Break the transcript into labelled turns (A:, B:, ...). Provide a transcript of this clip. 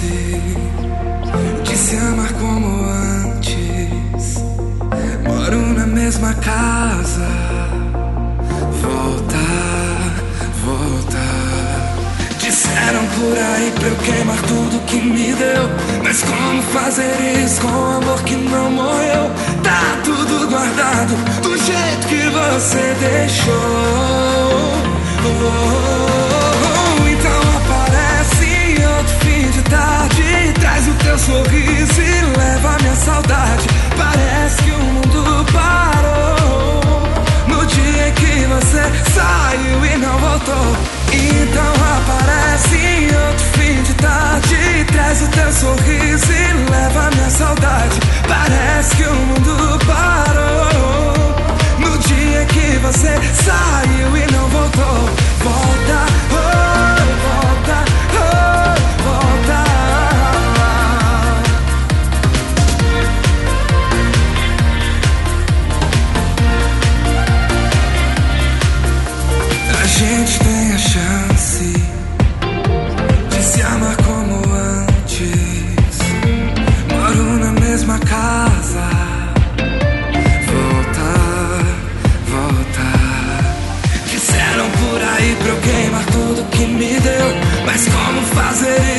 A: chance de se amar como antes. Moro na mesma casa. Volta, volta. Disseram por aí pra eu queimar tudo que me deu, mas como fazer isso com um amor que não morreu? Tá tudo guardado do jeito que você deixou. Então aparece em outro fim de tarde, traz o teu sorriso e leva a minha saudade. Parece que o mundo parou no dia em que você saiu e não voltou. Então aparece em outro fim de tarde, traz o teu sorriso e leva a minha saudade. Parece que o mundo parou no dia que você saiu e não voltou. Volta, oh, volta, oh, volta. A gente tem a chance de se amar como antes. Moro na mesma casa. Volta, volta. Disseram por aí pra eu queimar tudo que me deu, mas como fazer